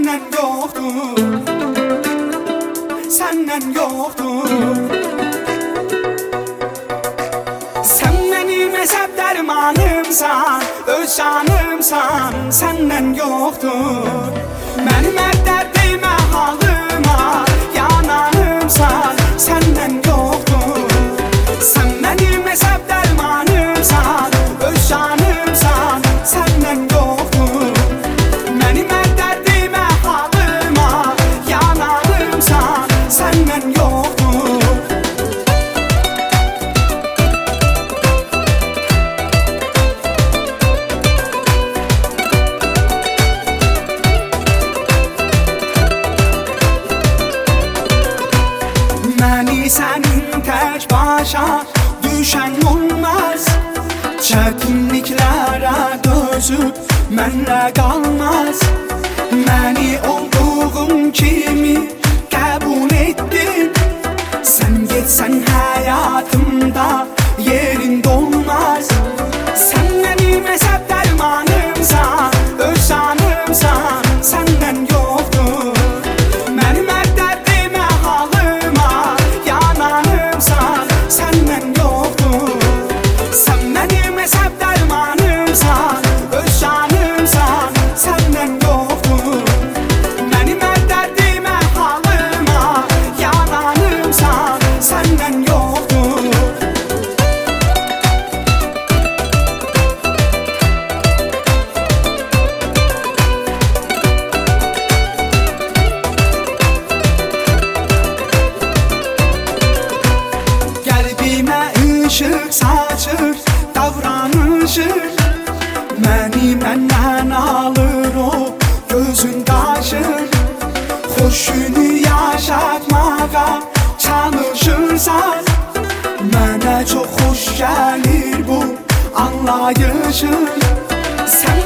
Senden yoktur, senden yoktur. Sen benim hesap dermanımsan, öz canımsan, senden yoktur. Benim her derdime halıma yananımsan, senden yoktur. Sen benim hesap dermanımsan, öz canımsan, senden yoktur. Benim her derdime halıma yananımsan, senden yoktur. Məni sənin tək başa düşən olmaz. Çətinliklərə dözüb mənlə qalmaz. Məni olduğum kimi qəbul etdin. Sən getsən həyatımda yerin dolmaz. Sən mənim hesab dərmanımsan, öz canımsan, səndən yoxdur. Mənim hər dərdimə halıma yananımsan, səndən yoxdur. Sən mənim hesab dərmanımsan, öz canımsan, səndən yoxdur. Mənim hər dərdimə halıma yananımsan, səndən yoxdur. Qəlbimə ışıq saçır, davranışır. Məni məndən alır o, gözün qaşır. Xoşunu yaşatmağa çalışırsan, mənə çox xoş gəlir bu anlayışın. Sən